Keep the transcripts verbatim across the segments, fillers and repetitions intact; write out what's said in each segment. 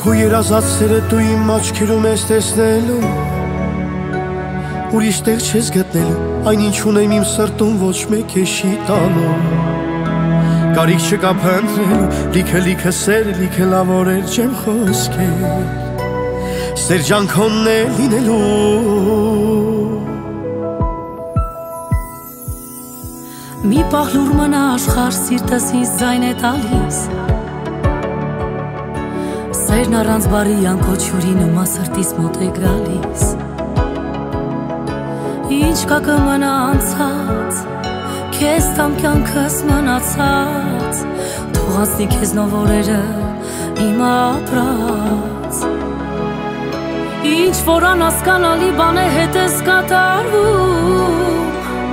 Քո երազած սերը դու իմ աչքերում ես տեսնելու, ուրիշ տեղ չես գտնելու, այն ինչ ունեմ իմ սրտում ոչ մեկ է չի տալու։ Կարիք չկա փնտրելու, լիքը լիքը սեր, լիքը լավ օրեր չեմ խոսքեր, սեր ջանքոնն է լինելու։ Մի պահ լուր մնա աշխարհ, սիրտս ինձ ձայն է տալիս, սերն առանց բարի անկոչ հյուրի նման սրտիս մոտ է գալիս։ Ինչ կա կմնա անցած, քեզ տամ կյանքս մնացած, թող անցնի քեզնով օրերը իմ ապրած։ Ինչ որ անհասկանալի բան է հետս կատարվում,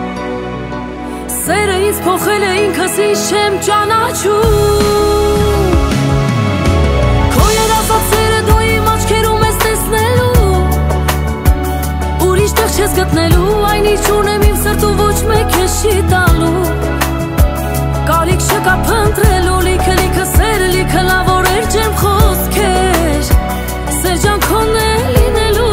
սերը ինձ փոխել է, ինքս ինձ չեմ ճանաչում։ Քո երազած սերը դու իմ աչքերում ես տեսնելու, ուրիշ տեղ չես գտնելու, այն ինչ ունեմ իմ սրտում ոչ մեկ է չի տալու։ Կարիք չկա փնտրելու, լիքը լիքը սեր, լիքը լավ օրեր չեմ խոսքեր, սեր ջանքոնն է լինելու։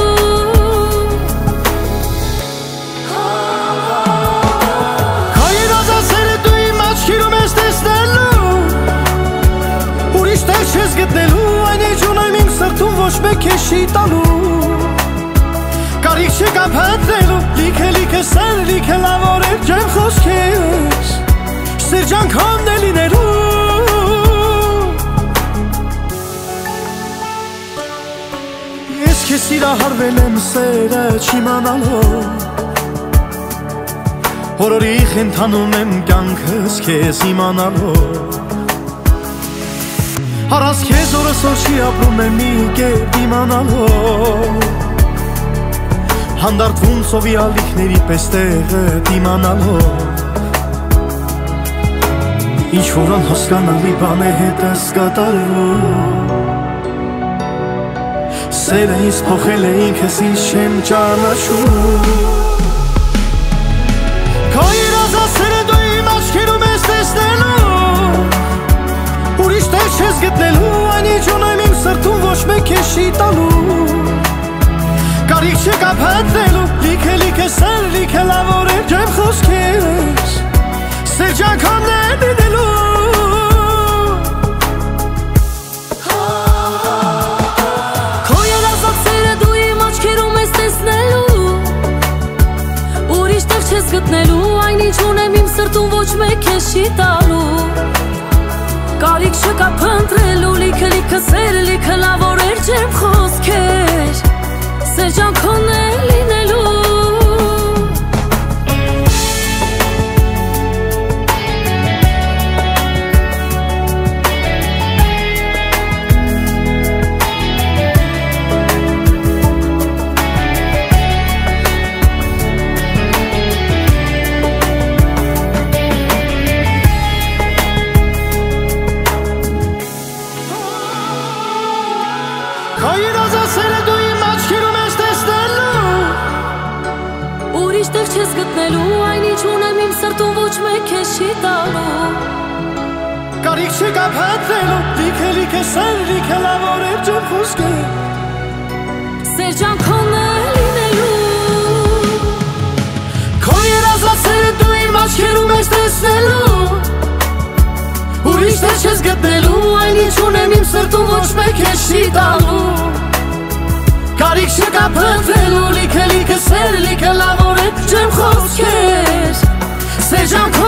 Քո երազած սերը դու իմ աչքերում ես տեսնելու, ուրիշ տեղ չես գտնելու, այն ինչ ունեմ իմ սրտում ոչ մեկ է չի տալու։ Կարիք չկա փնտրելու, լիքը լիքը սեր, լիքը լավ օրեր չեմ խոսքեր, սեր ջանքոնն է լինելու։ Ես քեզ սիրահարվել եմ սերը չիմանալով, օրորի խենթանում եմ կյանքս քեզ իմանալով, առանց քեզ օրս օր չի ապրում եմ մի կերպ իմանալով, հանդարտվում ծովի ալիքների պես տեղը դիմանալով, ինչ որ անհասկանալի բան է հետս կատարվում, սերը ինձ փոխել է, ինքս ինձ չեմ ճանաչում։ Քո երազած սերը դու իմ աչքերում ես տեսնելու, ուրիշ տեղ չես գտնելու, այն ինչ ունեմ իմ սրտում ոչ մեկ է չի տալու։ Կարիք չկա փնտրելու, լիքը լիքը սեր, լիքը լավ օրեր չեմ խոսքեր, սեր ջանքոնն է լինելու։ Քո երազած սերը դու իմ աչքերում ես տեսնելու, ուրիշ տեղ չես գտնելու, այն ինչ ունեմ իմ սրտում ոչ մեկ է չի տալու։ Կարիք չկա փնտրելու, լիքը լիքը սեր, լիքը լավ օրեր չեմ խոսքեր, սեր ջանքոնն է լինելու։ Քո երազած սերը դու իմ աչքերում ես տեսնելու, ուրիշ տեղ չես գտնելու, այն ինչ ունեմ իմ սրտում ոչ մեկ է չի տալու։ կարիք չկա փնտրելու, լիքը լիքը սեր, լիքը լավ օրեր չեմ խոսքեր, սեր ջանքոնն է լինելու։ Քո երազած սերը դու իմ աչքերում ես տեսնելու, ուրիշ տեղ չես գտնելու, այն ինչ ունեմ իմ սրտում ոչ մեկ է չի տալու։ Կարիք չկա փնտրելու, լիքը լիքը սեր, լիքը լավ օրեր չեմ խոսքեր, սեր ջանքոնն